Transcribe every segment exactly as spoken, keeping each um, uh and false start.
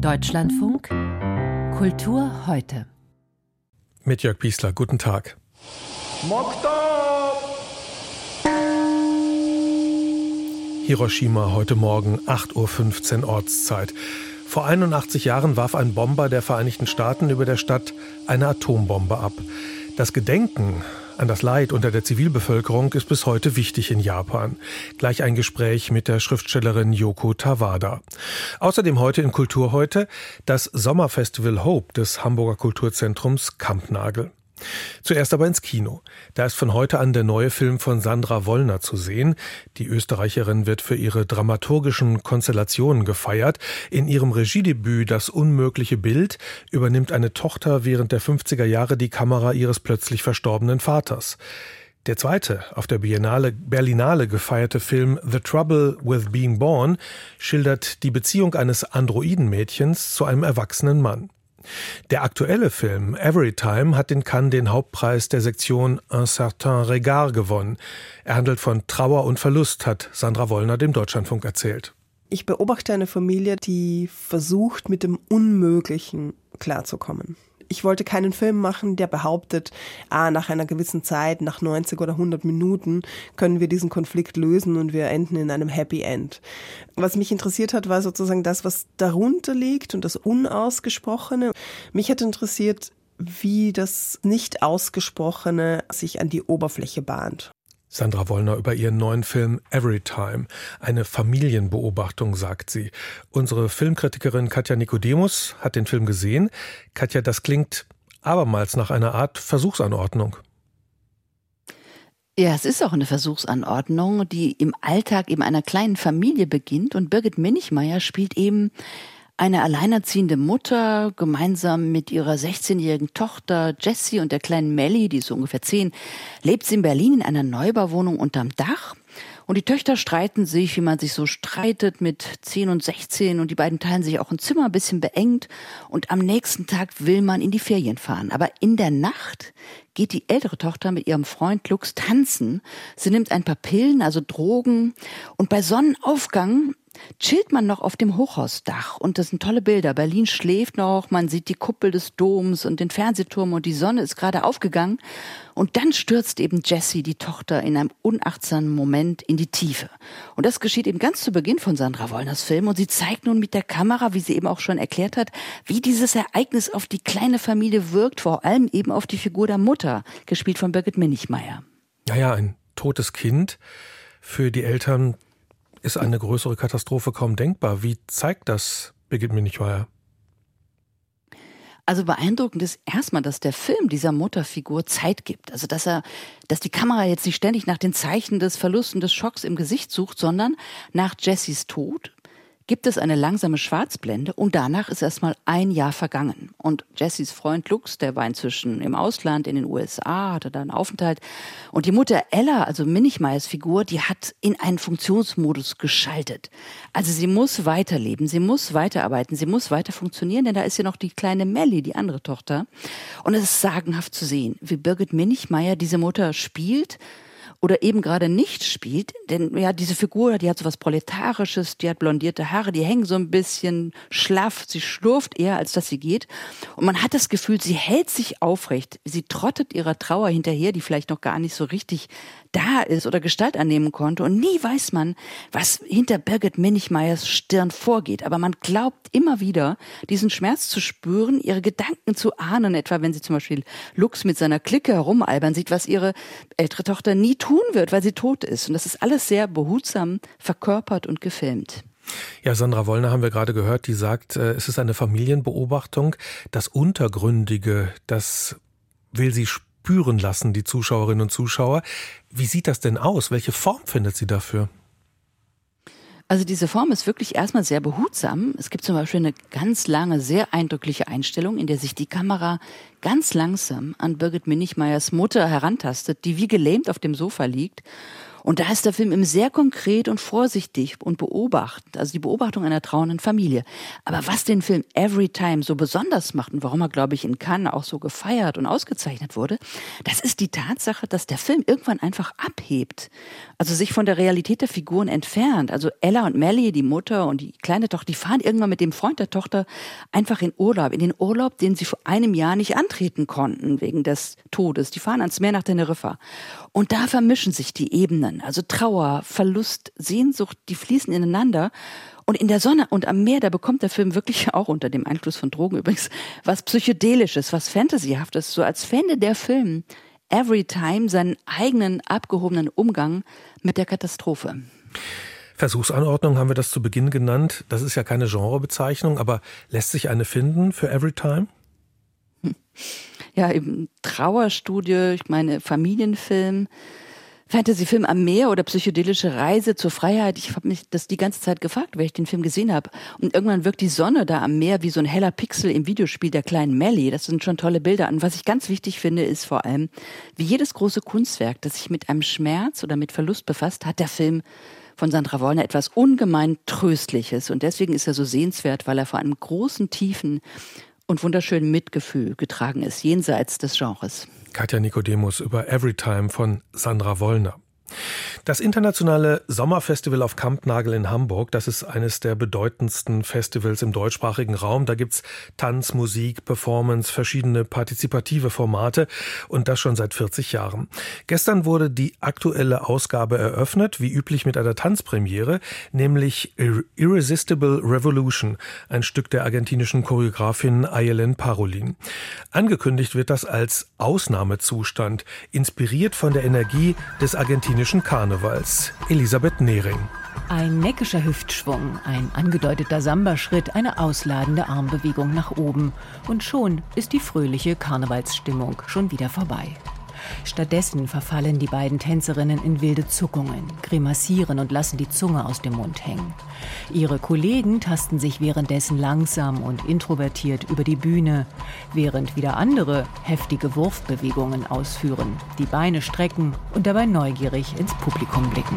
Deutschlandfunk Kultur heute. Mit Jörg Biesler, guten Tag. Hiroshima heute Morgen, acht Uhr fünfzehn Ortszeit. Vor einundachtzig Jahren warf ein Bomber der Vereinigten Staaten über der Stadt eine Atombombe ab. Das Gedenken an das Leid unter der Zivilbevölkerung ist bis heute wichtig in Japan. Gleich ein Gespräch mit der Schriftstellerin Yoko Tawada. Außerdem heute in Kultur heute das Sommerfestival Hope des Hamburger Kulturzentrums Kampnagel. Zuerst aber ins Kino. Da ist von heute an der neue Film von Sandra Wollner zu sehen. Die Österreicherin wird für ihre dramaturgischen Konstellationen gefeiert. In ihrem Regiedebüt »Das unmögliche Bild« übernimmt eine Tochter während der fünfziger Jahre die Kamera ihres plötzlich verstorbenen Vaters. Der zweite, auf der Biennale Berlinale gefeierte Film »The Trouble with Being Born« schildert die Beziehung eines Androidenmädchens zu einem erwachsenen Mann. Der aktuelle Film Everytime hat in Cannes den Hauptpreis der Sektion Un certain regard gewonnen. Er handelt von Trauer und Verlust, hat Sandra Wollner dem Deutschlandfunk erzählt. Ich beobachte eine Familie, die versucht, mit dem Unmöglichen klarzukommen. Ich wollte keinen Film machen, der behauptet, ah, nach einer gewissen Zeit, nach neunzig oder hundert Minuten können wir diesen Konflikt lösen und wir enden in einem Happy End. Was mich interessiert hat, war sozusagen das, was darunter liegt und das Unausgesprochene. Mich hat interessiert, wie das Nicht-Ausgesprochene sich an die Oberfläche bahnt. Sandra Wollner über ihren neuen Film Everytime. Eine Familienbeobachtung, sagt sie. Unsere Filmkritikerin Katja Nikodemus hat den Film gesehen. Katja, das klingt abermals nach einer Art Versuchsanordnung. Ja, es ist auch eine Versuchsanordnung, die im Alltag eben einer kleinen Familie beginnt. Und Birgit Minichmayr spielt eben eine alleinerziehende Mutter, gemeinsam mit ihrer sechzehnjährigen Tochter Jessie und der kleinen Melly, die ist so ungefähr zehn, lebt sie in Berlin in einer Neubauwohnung unterm Dach. Und die Töchter streiten sich, wie man sich so streitet, mit zehn und sechzehn. Und die beiden teilen sich auch ein Zimmer, ein bisschen beengt. Und am nächsten Tag will man in die Ferien fahren. Aber in der Nacht geht die ältere Tochter mit ihrem Freund Lux tanzen. Sie nimmt ein paar Pillen, also Drogen. Und bei Sonnenaufgang chillt man noch auf dem Hochhausdach und das sind tolle Bilder. Berlin schläft noch, man sieht die Kuppel des Doms und den Fernsehturm und die Sonne ist gerade aufgegangen. Und dann stürzt eben Jessie, die Tochter, in einem unachtsamen Moment in die Tiefe. Und das geschieht eben ganz zu Beginn von Sandra Wollners Film. Und sie zeigt nun mit der Kamera, wie sie eben auch schon erklärt hat, wie dieses Ereignis auf die kleine Familie wirkt, vor allem eben auf die Figur der Mutter, gespielt von Birgit Minichmayr. Naja, ein totes Kind für die Eltern ist eine größere Katastrophe kaum denkbar. Wie zeigt das Birgit Minichmayr? Also beeindruckend ist erstmal, dass der Film dieser Mutterfigur Zeit gibt. Also dass er, dass die Kamera jetzt nicht ständig nach den Zeichen des Verlusts und des Schocks im Gesicht sucht, sondern nach Jessies Tod gibt es eine langsame Schwarzblende und danach ist erstmal ein Jahr vergangen. Und Jessies Freund Lux, der war inzwischen im Ausland, in den U S A, hatte da einen Aufenthalt. Und die Mutter Ella, also Minichmayrs Figur, die hat in einen Funktionsmodus geschaltet. Also sie muss weiterleben, sie muss weiterarbeiten, sie muss weiter funktionieren, denn da ist ja noch die kleine Melly, die andere Tochter. Und es ist sagenhaft zu sehen, wie Birgit Minichmayr diese Mutter spielt, oder eben gerade nicht spielt, denn ja, diese Figur, die hat so was Proletarisches, die hat blondierte Haare, die hängen so ein bisschen schlaff, sie schlurft eher, als dass sie geht. Und man hat das Gefühl, sie hält sich aufrecht, sie trottet ihrer Trauer hinterher, die vielleicht noch gar nicht so richtig da ist oder Gestalt annehmen konnte. Und nie weiß man, was hinter Birgit Minichmayrs Stirn vorgeht. Aber man glaubt immer wieder, diesen Schmerz zu spüren, ihre Gedanken zu ahnen, etwa wenn sie zum Beispiel Lux mit seiner Clique herumalbern sieht, was ihre ältere Tochter nie tun wird, weil sie tot ist. Und das ist alles sehr behutsam verkörpert und gefilmt. Ja, Sandra Wollner haben wir gerade gehört, die sagt, es ist eine Familienbeobachtung. Das Untergründige, das will sie spüren lassen, die Zuschauerinnen und Zuschauer. Wie sieht das denn aus? Welche Form findet sie dafür? Also diese Form ist wirklich erstmal sehr behutsam. Es gibt zum Beispiel eine ganz lange, sehr eindrückliche Einstellung, in der sich die Kamera ganz langsam an Birgit Minichmayrs Mutter herantastet, die wie gelähmt auf dem Sofa liegt. Und da ist der Film eben sehr konkret und vorsichtig und beobachtend, also die Beobachtung einer trauernden Familie. Aber was den Film Everytime so besonders macht und warum er, glaube ich, in Cannes auch so gefeiert und ausgezeichnet wurde, das ist die Tatsache, dass der Film irgendwann einfach abhebt. Also sich von der Realität der Figuren entfernt. Also Ella und Mellie, die Mutter und die kleine Tochter, die fahren irgendwann mit dem Freund der Tochter einfach in Urlaub. In den Urlaub, den sie vor einem Jahr nicht antreten konnten wegen des Todes. Die fahren ans Meer nach Teneriffa. Und da vermischen sich die Ebenen. Also Trauer, Verlust, Sehnsucht, die fließen ineinander. Und in der Sonne und am Meer, da bekommt der Film wirklich auch unter dem Einfluss von Drogen übrigens was Psychedelisches, was Fantasyhaftes. So als fände der Film Everytime seinen eigenen abgehobenen Umgang mit der Katastrophe. Versuchsanordnung haben wir das zu Beginn genannt. Das ist ja keine Genrebezeichnung, aber lässt sich eine finden für Everytime? Ja, eben Trauerstudie, ich meine Familienfilm, Fantasyfilm am Meer oder psychedelische Reise zur Freiheit. Ich habe mich das die ganze Zeit gefragt, weil ich den Film gesehen habe. Und irgendwann wirkt die Sonne da am Meer wie so ein heller Pixel im Videospiel der kleinen Mellie. Das sind schon tolle Bilder. Und was ich ganz wichtig finde, ist vor allem, wie jedes große Kunstwerk, das sich mit einem Schmerz oder mit Verlust befasst, hat der Film von Sandra Wollner etwas ungemein Tröstliches. Und deswegen ist er so sehenswert, weil er vor einem großen, tiefen und wunderschönen Mitgefühl getragen ist, jenseits des Genres. Katja Nicodemus über Everytime von Sandra Wollner. Das internationale Sommerfestival auf Kampnagel in Hamburg, das ist eines der bedeutendsten Festivals im deutschsprachigen Raum. Da gibt's Tanz, Musik, Performance, verschiedene partizipative Formate und das schon seit vierzig Jahren. Gestern wurde die aktuelle Ausgabe eröffnet, wie üblich mit einer Tanzpremiere, nämlich Irresistible Revolution, ein Stück der argentinischen Choreografin Ayelen Parolin. Angekündigt wird das als Ausnahmezustand, inspiriert von der Energie des argentinischen Karnevals. Elisabeth Nehring. Ein neckischer Hüftschwung, ein angedeuteter Samba-Schritt, eine ausladende Armbewegung nach oben. Und schon ist die fröhliche Karnevalsstimmung schon wieder vorbei. Stattdessen verfallen die beiden Tänzerinnen in wilde Zuckungen, grimassieren und lassen die Zunge aus dem Mund hängen. Ihre Kollegen tasten sich währenddessen langsam und introvertiert über die Bühne, während wieder andere heftige Wurfbewegungen ausführen, die Beine strecken und dabei neugierig ins Publikum blicken.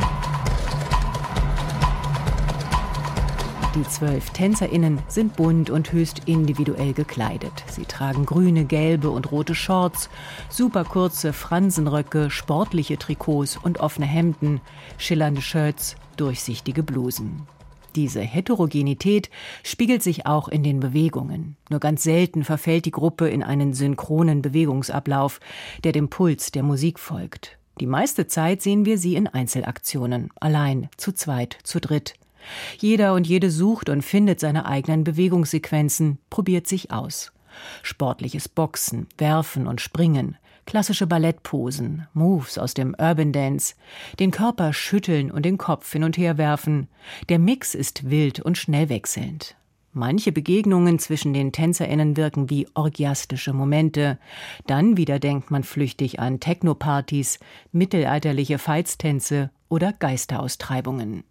Die zwölf TänzerInnen sind bunt und höchst individuell gekleidet. Sie tragen grüne, gelbe und rote Shorts, superkurze Fransenröcke, sportliche Trikots und offene Hemden, schillernde Shirts, durchsichtige Blusen. Diese Heterogenität spiegelt sich auch in den Bewegungen. Nur ganz selten verfällt die Gruppe in einen synchronen Bewegungsablauf, der dem Puls der Musik folgt. Die meiste Zeit sehen wir sie in Einzelaktionen, allein, zu zweit, zu dritt. Jeder und jede sucht und findet seine eigenen Bewegungssequenzen, probiert sich aus. Sportliches Boxen, Werfen und Springen, klassische Ballettposen, Moves aus dem Urban Dance, den Körper schütteln und den Kopf hin und her werfen. Der Mix ist wild und schnell wechselnd. Manche Begegnungen zwischen den TänzerInnen wirken wie orgiastische Momente. Dann wieder denkt man flüchtig an Techno-Partys, mittelalterliche Veitstänze oder Geisteraustreibungen.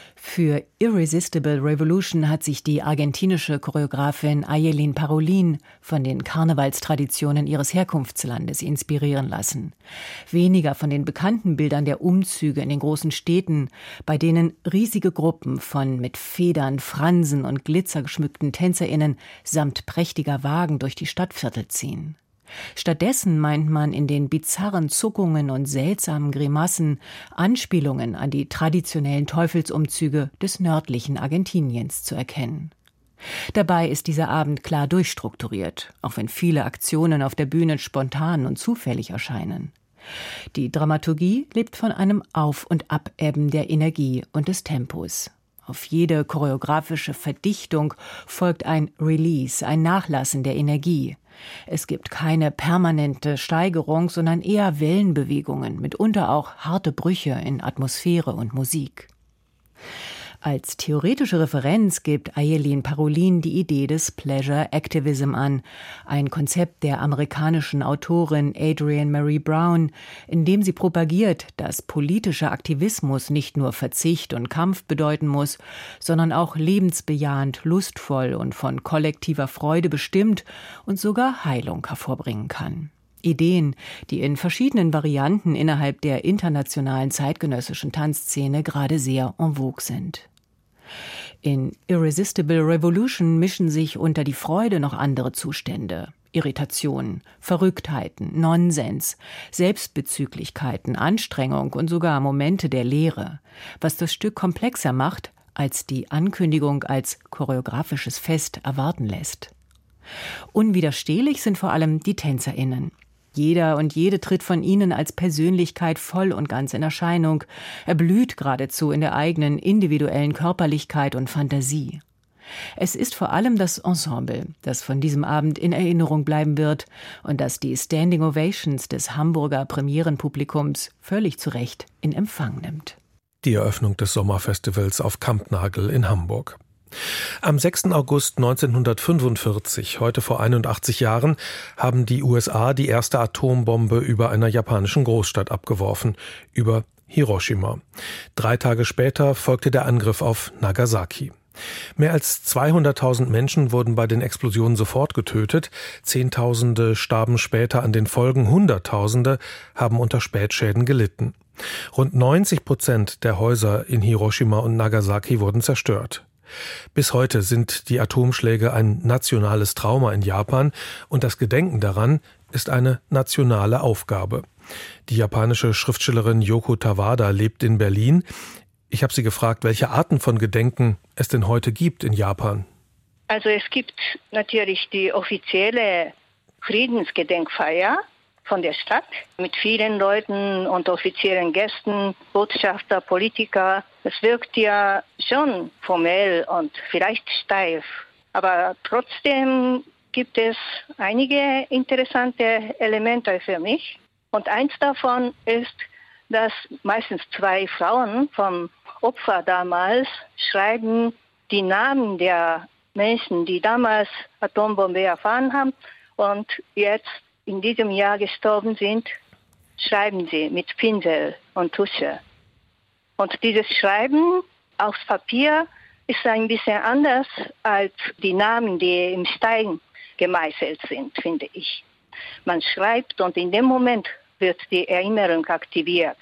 Für Irresistible Revolution hat sich die argentinische Choreografin Ayelen Parolin von den Karnevalstraditionen ihres Herkunftslandes inspirieren lassen. Weniger von den bekannten Bildern der Umzüge in den großen Städten, bei denen riesige Gruppen von mit Federn, Fransen und Glitzer geschmückten TänzerInnen samt prächtiger Wagen durch die Stadtviertel ziehen. Stattdessen meint man in den bizarren Zuckungen und seltsamen Grimassen Anspielungen an die traditionellen Teufelsumzüge des nördlichen Argentiniens zu erkennen. Dabei ist dieser Abend klar durchstrukturiert, auch wenn viele Aktionen auf der Bühne spontan und zufällig erscheinen. Die Dramaturgie lebt von einem Auf- und Abebben der Energie und des Tempos. Auf jede choreografische Verdichtung folgt ein Release, ein Nachlassen der Energie. Es gibt keine permanente Steigerung, sondern eher Wellenbewegungen, mitunter auch harte Brüche in Atmosphäre und Musik. Als theoretische Referenz gibt Ayelen Parolin die Idee des Pleasure Activism an, ein Konzept der amerikanischen Autorin Adrienne Marie Brown, in dem sie propagiert, dass politischer Aktivismus nicht nur Verzicht und Kampf bedeuten muss, sondern auch lebensbejahend, lustvoll und von kollektiver Freude bestimmt und sogar Heilung hervorbringen kann. Ideen, die in verschiedenen Varianten innerhalb der internationalen zeitgenössischen Tanzszene gerade sehr en vogue sind. In Irresistible Revolution mischen sich unter die Freude noch andere Zustände. Irritation, Verrücktheiten, Nonsens, Selbstbezüglichkeiten, Anstrengung und sogar Momente der Leere, was das Stück komplexer macht, als die Ankündigung als choreografisches Fest erwarten lässt. Unwiderstehlich sind vor allem die TänzerInnen. Jeder und jede tritt von ihnen als Persönlichkeit voll und ganz in Erscheinung, erblüht geradezu in der eigenen individuellen Körperlichkeit und Fantasie. Es ist vor allem das Ensemble, das von diesem Abend in Erinnerung bleiben wird und das die Standing Ovations des Hamburger Premierenpublikums völlig zu Recht in Empfang nimmt. Die Eröffnung des Sommerfestivals auf Kampnagel in Hamburg. Am sechsten August neunzehnhundertfünfundvierzig, heute vor einundachtzig Jahren, haben die U S A die erste Atombombe über einer japanischen Großstadt abgeworfen, über Hiroshima. Drei Tage später folgte der Angriff auf Nagasaki. Mehr als zweihunderttausend Menschen wurden bei den Explosionen sofort getötet, Zehntausende starben später an den Folgen, Hunderttausende haben unter Spätschäden gelitten. Rund neunzig Prozent der Häuser in Hiroshima und Nagasaki wurden zerstört. Bis heute sind die Atomschläge ein nationales Trauma in Japan und das Gedenken daran ist eine nationale Aufgabe. Die japanische Schriftstellerin Yoko Tawada lebt in Berlin. Ich habe sie gefragt, welche Arten von Gedenken es denn heute gibt in Japan. Also es gibt natürlich die offizielle Friedensgedenkfeier von der Stadt mit vielen Leuten und offiziellen Gästen, Botschafter, Politiker. Es wirkt ja schon formell und vielleicht steif, aber trotzdem gibt es einige interessante Elemente für mich. Und eins davon ist, dass meistens zwei Frauen vom Opfer damals schreiben die Namen der Menschen, die damals Atombombe erfahren haben und jetzt in diesem Jahr gestorben sind, schreiben sie mit Pinsel und Tusche. Und dieses Schreiben aufs Papier ist ein bisschen anders als die Namen, die im Stein gemeißelt sind, finde ich. Man schreibt und in dem Moment wird die Erinnerung aktiviert.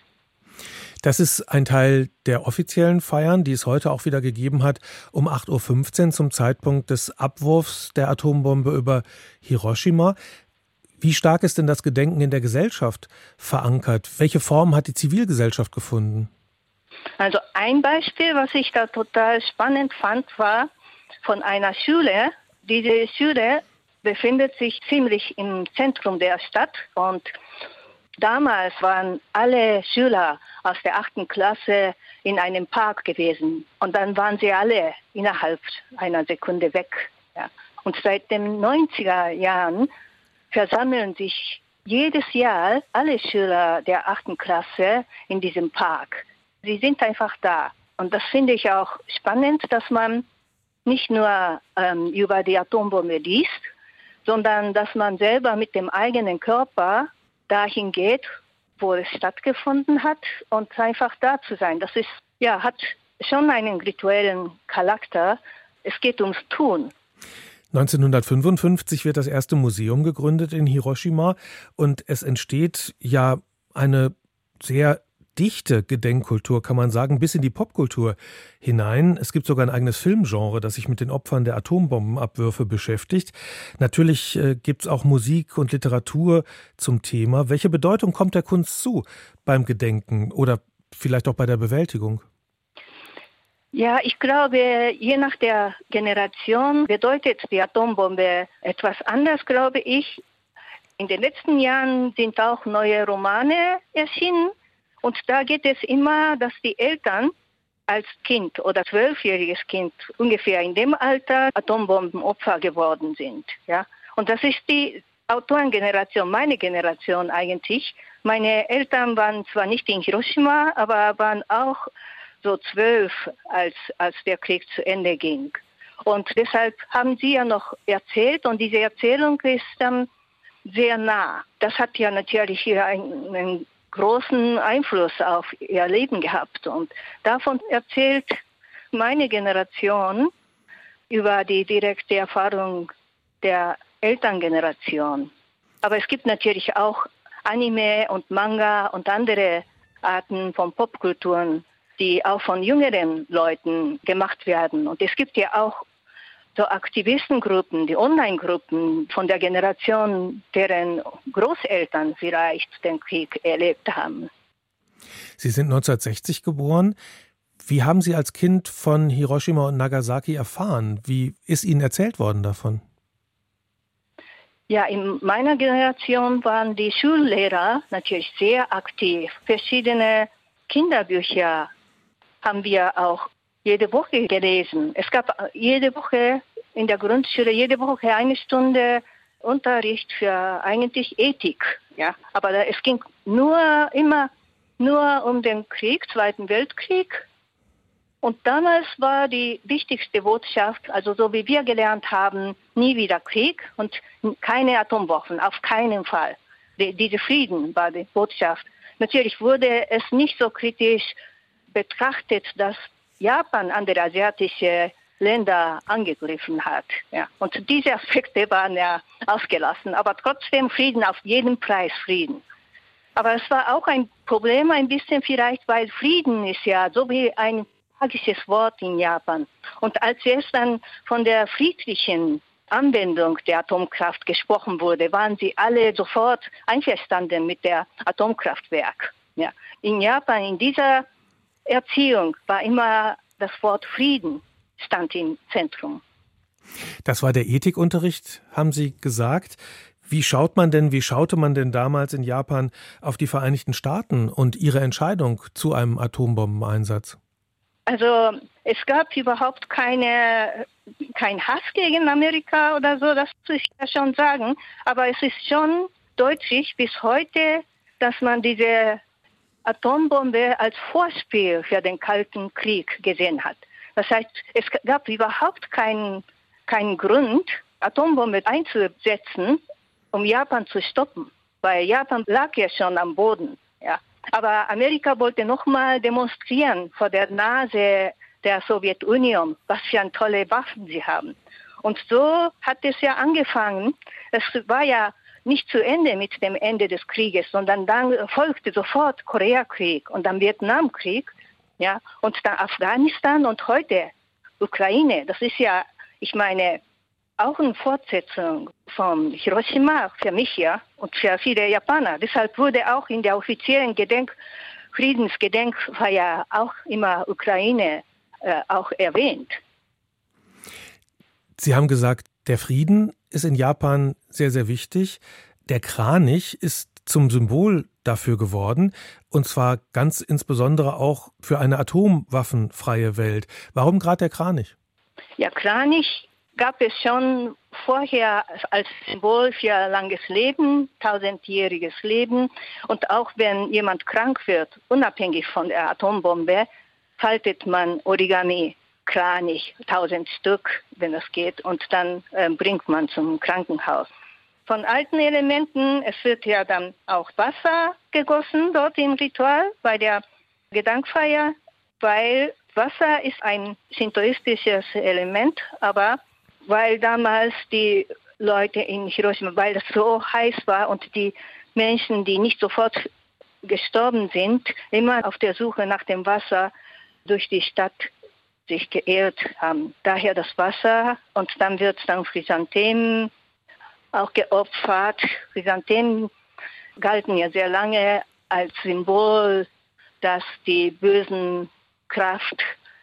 Das ist ein Teil der offiziellen Feiern, die es heute auch wieder gegeben hat, um acht Uhr fünfzehn zum Zeitpunkt des Abwurfs der Atombombe über Hiroshima. Wie stark ist denn das Gedenken in der Gesellschaft verankert? Welche Form hat die Zivilgesellschaft gefunden? Also ein Beispiel, was ich da total spannend fand, war von einer Schule. Diese Schule befindet sich ziemlich im Zentrum der Stadt und damals waren alle Schüler aus der achten Klasse in einem Park gewesen und dann waren sie alle innerhalb einer Sekunde weg. Ja. Und seit den neunziger Jahren versammeln sich jedes Jahr alle Schüler der achten Klasse in diesem Park. Sie sind einfach da. Und das finde ich auch spannend, dass man nicht nur ähm, über die Atombombe liest, sondern dass man selber mit dem eigenen Körper dahin geht, wo es stattgefunden hat und einfach da zu sein. Das ist, ja, hat schon einen rituellen Charakter. Es geht ums Tun. neunzehnhundertfünfundfünfzig wird das erste Museum gegründet in Hiroshima und es entsteht ja eine sehr dichte Gedenkkultur, kann man sagen, bis in die Popkultur hinein. Es gibt sogar ein eigenes Filmgenre, das sich mit den Opfern der Atombombenabwürfe beschäftigt. Natürlich äh, gibt es auch Musik und Literatur zum Thema. Welche Bedeutung kommt der Kunst zu beim Gedenken oder vielleicht auch bei der Bewältigung? Ja, ich glaube, je nach der Generation bedeutet die Atombombe etwas anders, glaube ich. In den letzten Jahren sind auch neue Romane erschienen. Und da geht es immer, dass die Eltern als Kind oder zwölfjähriges Kind ungefähr in dem Alter Atombombenopfer geworden sind. Ja? Und das ist die Autorengeneration, meine Generation eigentlich. Meine Eltern waren zwar nicht in Hiroshima, aber waren auch so zwölf, als, als der Krieg zu Ende ging. Und deshalb haben sie ja noch erzählt und diese Erzählung ist ähm, sehr nah. Das hat ja natürlich hier einen, einen großen Einfluss auf ihr Leben gehabt. Und davon erzählt meine Generation über die direkte Erfahrung der Elterngeneration. Aber es gibt natürlich auch Anime und Manga und andere Arten von Popkulturen, die auch von jüngeren Leuten gemacht werden. Und es gibt ja auch so Aktivistengruppen, die Online-Gruppen von der Generation, deren Großeltern vielleicht den Krieg erlebt haben. Sie sind neunzehnhundertsechzig geboren. Wie haben Sie als Kind von Hiroshima und Nagasaki erfahren? Wie ist Ihnen erzählt worden davon? Ja, in meiner Generation waren die Schullehrer natürlich sehr aktiv. Verschiedene Kinderbücher haben wir auch jede Woche gelesen. Es gab jede Woche in der Grundschule, jede Woche eine Stunde Unterricht für eigentlich Ethik. Ja, aber es ging nur immer nur um den Krieg, Zweiten Weltkrieg. Und damals war die wichtigste Botschaft, also so wie wir gelernt haben, nie wieder Krieg und keine Atomwaffen, auf keinen Fall. Die, diese Frieden war die Botschaft. Natürlich wurde es nicht so kritisch betrachtet, dass Japan andere asiatische Länder angegriffen hat. Ja. Und diese Aspekte waren ja ausgelassen, aber trotzdem Frieden, auf jeden Preis Frieden. Aber es war auch ein Problem ein bisschen vielleicht, weil Frieden ist ja so wie ein magisches Wort in Japan. Und als es dann von der friedlichen Anwendung der Atomkraft gesprochen wurde, waren sie alle sofort einverstanden mit der Atomkraftwerk. Ja. In Japan, in dieser Erziehung war immer das Wort Frieden stand im Zentrum. Das war der Ethikunterricht, haben Sie gesagt. Wie schaut man denn, wie schaute man denn damals in Japan auf die Vereinigten Staaten und ihre Entscheidung zu einem Atombombeneinsatz? Also es gab überhaupt keine, kein Hass gegen Amerika oder so, das muss ich ja schon sagen. Aber es ist schon deutlich bis heute, dass man diese Atombombe als Vorspiel für den Kalten Krieg gesehen hat. Das heißt, es gab überhaupt keinen, keinen Grund, Atombombe einzusetzen, um Japan zu stoppen. Weil Japan lag ja schon am Boden. Ja. Aber Amerika wollte nochmal demonstrieren vor der Nase der Sowjetunion, was für eine tolle Waffen sie haben. Und so hat es ja angefangen. Es war ja nicht zu Ende mit dem Ende des Krieges, sondern dann folgte sofort Koreakrieg und dann Vietnamkrieg, ja, und dann Afghanistan und heute Ukraine. Das ist ja, ich meine, auch eine Fortsetzung von Hiroshima für mich, ja, und für viele Japaner. Deshalb wurde auch in der offiziellen Gedenk Friedensgedenkfeier auch immer Ukraine äh, auch erwähnt. Sie haben gesagt, der Frieden ist in Japan sehr, sehr wichtig. Der Kranich ist zum Symbol dafür geworden, und zwar ganz insbesondere auch für eine atomwaffenfreie Welt. Warum gerade der Kranich? Ja, Kranich gab es schon vorher als Symbol für langes Leben, tausendjähriges Leben. Und auch wenn jemand krank wird, unabhängig von der Atombombe, faltet man Origami, Kranich, tausend Stück, wenn das geht, und dann äh, bringt man zum Krankenhaus. Von alten Elementen, es wird ja dann auch Wasser gegossen dort im Ritual bei der Gedenkfeier, weil Wasser ist ein shintoistisches Element, aber weil damals die Leute in Hiroshima, weil es so heiß war und die Menschen, die nicht sofort gestorben sind, immer auf der Suche nach dem Wasser durch die Stadt sich geirrt haben. Daher das Wasser, und dann wird dann Chrysanthemen auch geopfert. Chrysanthemen galten ja sehr lange als Symbol, das die bösen Kraft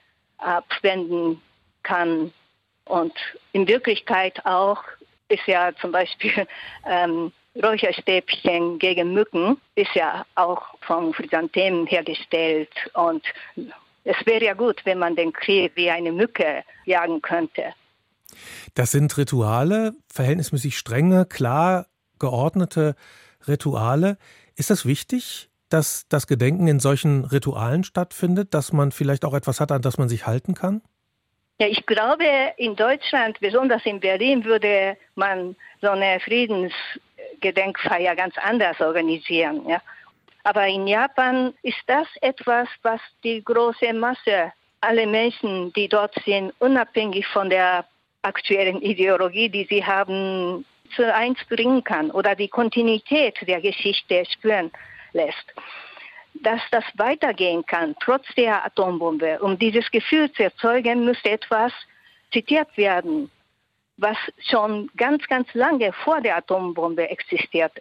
abwenden kann. Und in Wirklichkeit auch ist ja zum Beispiel ähm, Räucherstäbchen gegen Mücken ist ja auch von Chrysanthemen hergestellt. Und es wäre ja gut, wenn man den Krieg wie eine Mücke jagen könnte. Das sind Rituale, verhältnismäßig strenge, klar geordnete Rituale. Ist das wichtig, dass das Gedenken in solchen Ritualen stattfindet, dass man vielleicht auch etwas hat, an das man sich halten kann? Ja, ich glaube, in Deutschland, besonders in Berlin, würde man so eine Friedensgedenkfeier ganz anders organisieren. Ja. Aber in Japan ist das etwas, was die große Masse, alle Menschen, die dort sind, unabhängig von der aktuellen Ideologie, die sie haben, zu eins bringen kann oder die Kontinuität der Geschichte spüren lässt. Dass das weitergehen kann, trotz der Atombombe. Um dieses Gefühl zu erzeugen, müsste etwas zitiert werden, was schon ganz, ganz lange vor der Atombombe existierte.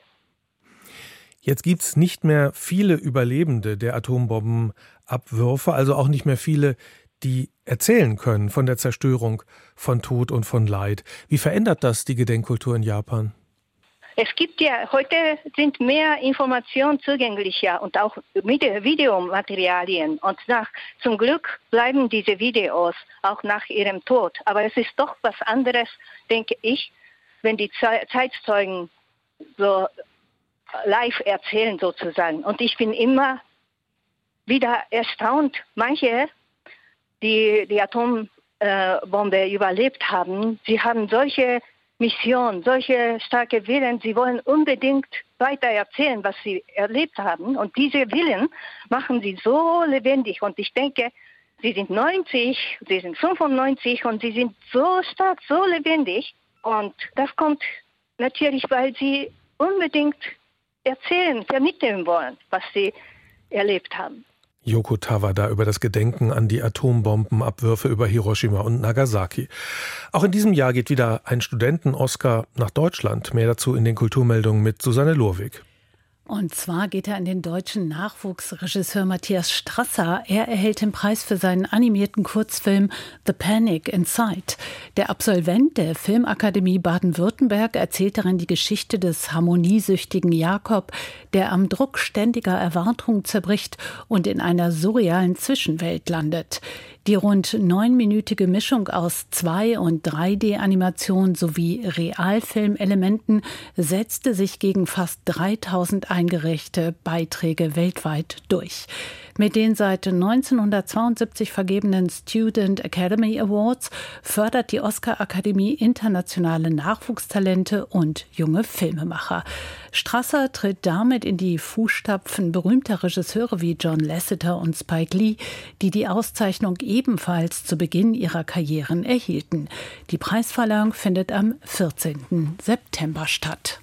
Jetzt gibt es nicht mehr viele Überlebende der Atombombenabwürfe, also auch nicht mehr viele, die erzählen können von der Zerstörung, von Tod und von Leid. Wie verändert das die Gedenkkultur in Japan? Es gibt ja, heute sind mehr Informationen zugänglicher und auch Videomaterialien. Und nach, zum Glück bleiben diese Videos auch nach ihrem Tod. Aber es ist doch was anderes, denke ich, wenn die Zeitzeugen so live erzählen sozusagen. Und ich bin immer wieder erstaunt, manche, die die Atombombe überlebt haben, sie haben solche Mission, solche starke Willen, sie wollen unbedingt weiter erzählen, was sie erlebt haben. Und diese Willen machen sie so lebendig. Und ich denke, sie sind neunzig, sie sind fünfundneunzig und sie sind so stark, so lebendig. Und das kommt natürlich, weil sie unbedingt erzählen, vermitteln wollen, was sie erlebt haben. Yoko Tawada über das Gedenken an die Atombombenabwürfe über Hiroshima und Nagasaki. Auch in diesem Jahr geht wieder ein Studenten-Oscar nach Deutschland. Mehr dazu in den Kulturmeldungen mit Susanne Lurwig. Und zwar geht er an den deutschen Nachwuchsregisseur Matthias Strasser. Er erhält den Preis für seinen animierten Kurzfilm The Panic Inside. Der Absolvent der Filmakademie Baden-Württemberg erzählt darin die Geschichte des harmoniesüchtigen Jakob, der am Druck ständiger Erwartungen zerbricht und in einer surrealen Zwischenwelt landet. Die rund neunminütige Mischung aus zwei- und drei D-Animation sowie Realfilmelementen setzte sich gegen fast dreitausend eingereichte Beiträge weltweit durch. Mit den seit neunzehnhundertzweiundsiebzig vergebenen Student Academy Awards fördert die Oscar-Akademie internationale Nachwuchstalente und junge Filmemacher. Strasser tritt damit in die Fußstapfen berühmter Regisseure wie John Lasseter und Spike Lee, die die Auszeichnung ebenfalls zu Beginn ihrer Karrieren erhielten. Die Preisverleihung findet am vierzehnten September statt.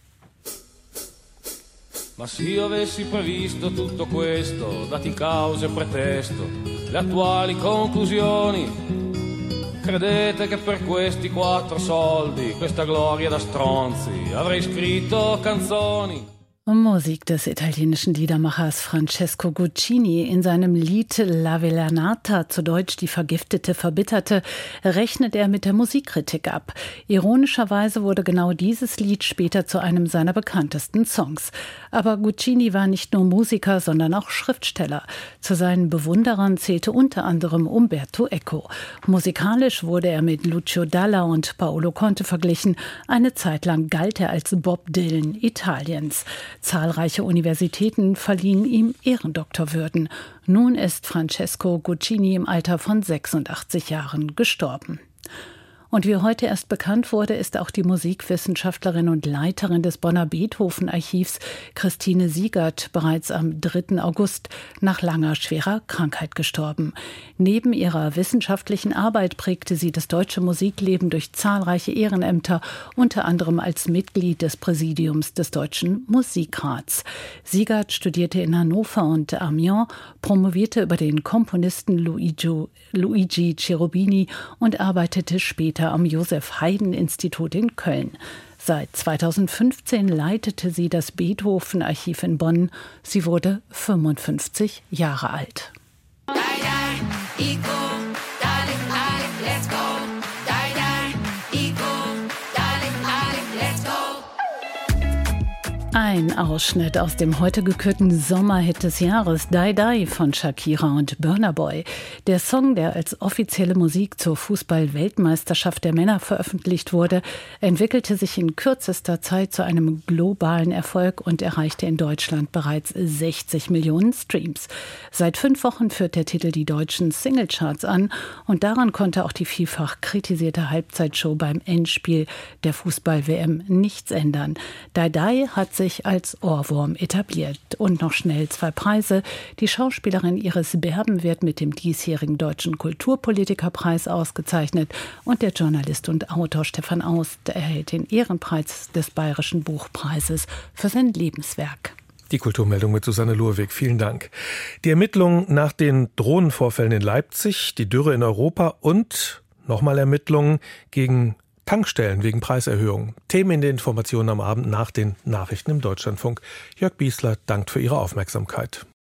Ma se io avessi previsto tutto questo, dati cause e pretesto, le attuali conclusioni, credete che per questi quattro soldi, questa gloria da stronzi, avrei scritto canzoni? Musik des italienischen Liedermachers Francesco Guccini. In seinem Lied La Velenata, zu Deutsch Die vergiftete Verbitterte, rechnet er mit der Musikkritik ab. Ironischerweise wurde genau dieses Lied später zu einem seiner bekanntesten Songs. Aber Guccini war nicht nur Musiker, sondern auch Schriftsteller. Zu seinen Bewunderern zählte unter anderem Umberto Eco. Musikalisch wurde er mit Lucio Dalla und Paolo Conte verglichen. Eine Zeit lang galt er als Bob Dylan Italiens. Zahlreiche Universitäten verliehen ihm Ehrendoktorwürden. Nun ist Francesco Guccini im Alter von sechsundachtzig Jahren gestorben. Und wie heute erst bekannt wurde, ist auch die Musikwissenschaftlerin und Leiterin des Bonner Beethoven-Archivs Christine Siegert bereits am dritten August nach langer, schwerer Krankheit gestorben. Neben ihrer wissenschaftlichen Arbeit prägte sie das deutsche Musikleben durch zahlreiche Ehrenämter, unter anderem als Mitglied des Präsidiums des Deutschen Musikrats. Siegert studierte in Hannover und Amiens, promovierte über den Komponisten Luigi, Luigi Cherubini und arbeitete später am Josef-Haydn-Institut in Köln. Seit zweitausendfünfzehn leitete sie das Beethoven-Archiv in Bonn. Sie wurde fünfundfünfzig Jahre alt. Ein Ausschnitt aus dem heute gekürten Sommerhit des Jahres, Die Die von Shakira und Burna Boy. Der Song, der als offizielle Musik zur Fußball-Weltmeisterschaft der Männer veröffentlicht wurde, entwickelte sich in kürzester Zeit zu einem globalen Erfolg und erreichte in Deutschland bereits sechzig Millionen Streams. Seit fünf Wochen führt der Titel die deutschen Singlecharts an und daran konnte auch die vielfach kritisierte Halbzeitshow beim Endspiel der Fußball-W M nichts ändern. Die Die hat sich sich als Ohrwurm etabliert. Und noch schnell zwei Preise. Die Schauspielerin Iris Berben wird mit dem diesjährigen Deutschen Kulturpolitikerpreis ausgezeichnet und der Journalist und Autor Stefan Aust erhält den Ehrenpreis des Bayerischen Buchpreises für sein Lebenswerk. Die Kulturmeldung mit Susanne Lurwig. Vielen Dank. Die Ermittlungen nach den Drohnenvorfällen in Leipzig, die Dürre in Europa und nochmal Ermittlungen gegen Tankstellen wegen Preiserhöhungen. Themen in den Informationen am Abend nach den Nachrichten im Deutschlandfunk. Jörg Biesler dankt für Ihre Aufmerksamkeit.